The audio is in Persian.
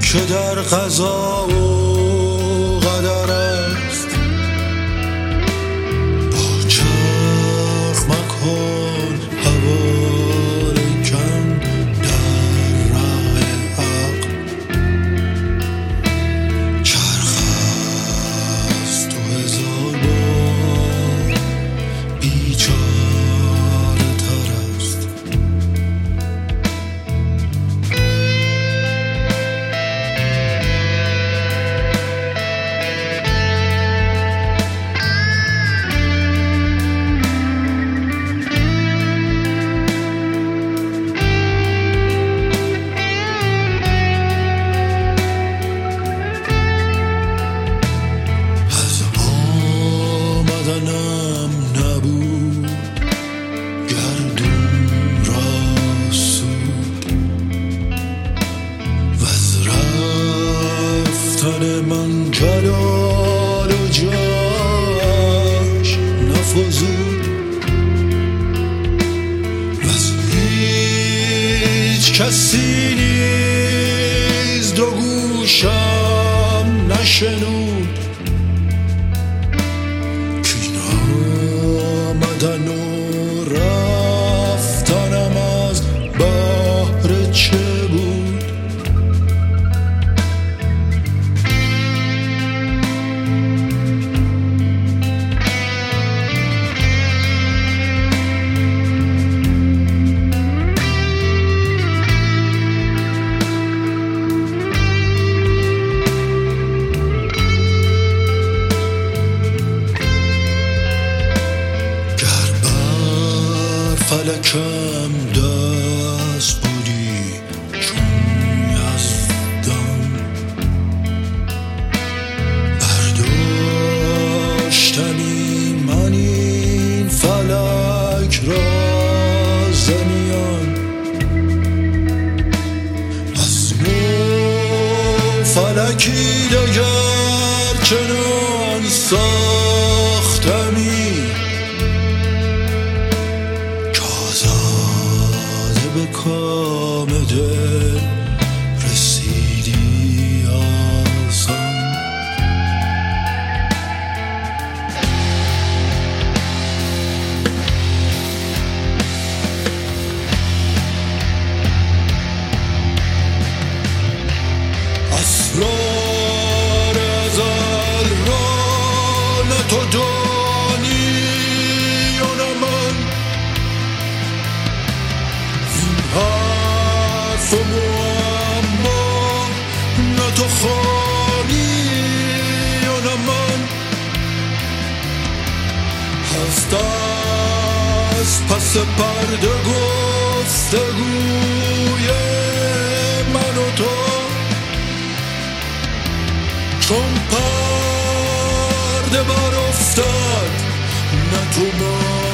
که در قضا و قدر است. با چرخ مکن حوال کن در راه حق. چرخ از تو هزار بار بیچاره تر است. نبود گردون را سود و از رفتن من جلال و جاش نفزود و از هیچ کسی نیز دو گوشم نشنود. آمدن و رفتنم از بهر چه بود؟ فلکم دست بودی چون یزدان، برداشتنی من این فلک را زمیان. از نو فلکی دگر چنان ساختمی به کام دل رسیدی آسان. اسرار ازل را نه تو دانی و نه من، حرف معما نه تو خوانی و نه من. هست از پس پرده گفتگوی من و تو، چون پرده بر افتاد نه تو